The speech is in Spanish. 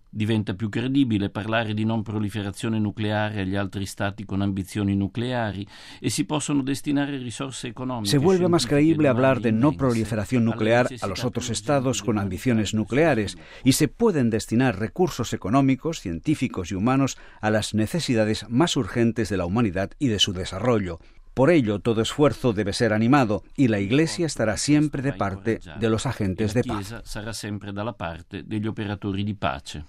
Diventa più credibile parlare di non proliferazione nucleare agli altri stati con ambizioni nucleari e si possono destinare risorse económicas. Se vuelve más creíble hablar de no proliferación nuclear a los otros estados con ambiciones nucleares y se pueden destinar recursos económicos, científicos y humanos a las necesidades más urgentes de la humanidad y de su desarrollo. Por ello, todo esfuerzo debe ser animado y la Iglesia estará siempre de parte de los agentes de paz. La Chiesa sarà sempre dalla parte degli operatori di pace.